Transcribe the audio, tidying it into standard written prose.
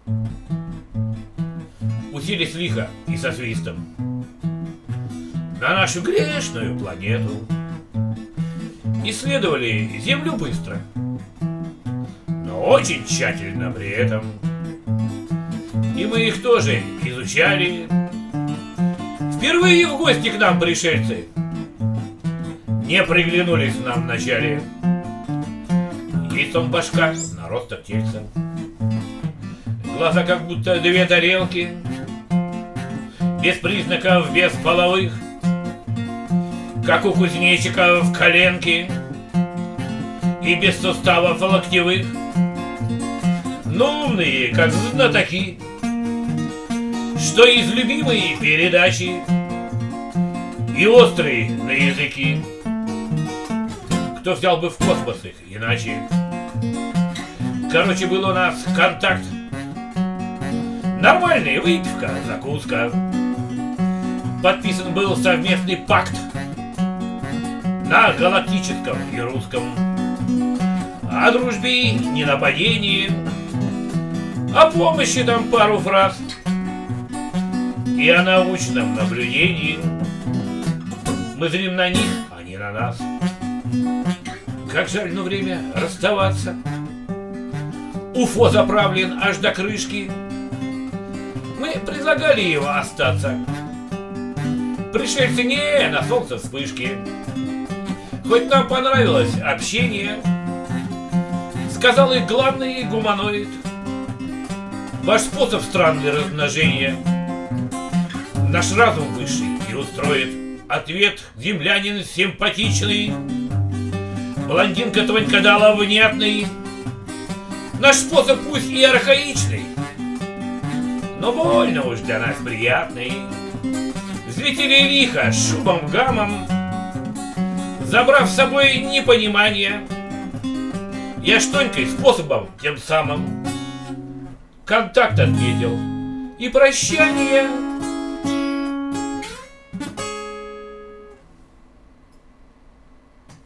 Уселись лихо и со свистом на нашу грешную планету. Исследовали Землю быстро, но очень тщательно при этом. И мы их тоже изучали. Впервые в гости к нам пришельцы не приглянулись нам вначале. Есть он башка, наросток тельца, глаза как будто две тарелки, без признаков, без половых, как у кузнечиков коленки, и без суставов локтевых, но умные, как знатоки, что из любимой передачи, и острые на языки. Кто взял бы в космос их иначе? Короче, был у нас контакт. Нормальная выпивка, закуска. Подписан был совместный пакт на галактическом и русском. О дружбе, не нападении, о помощи там пару фраз и о научном наблюдении. Мы зрим на них, а не на нас. Как жаль, но время расставаться. Уфо заправлен аж до крышки. Мы предлагали его остаться. Пришельцы не на солнце вспышки. Хоть нам понравилось общение, сказал их главный гуманоид. Ваш способ странный размножения наш разум высший и устроит. Ответ землянин симпатичный, блондинка Тонька дала внятный. Наш способ пусть и архаичный, но больно уж для нас приятный. Взлетели лихо шумом-гамом, забрав с собой непонимание. Я ж Тонькой способом тем самым контакт отметил и прощание.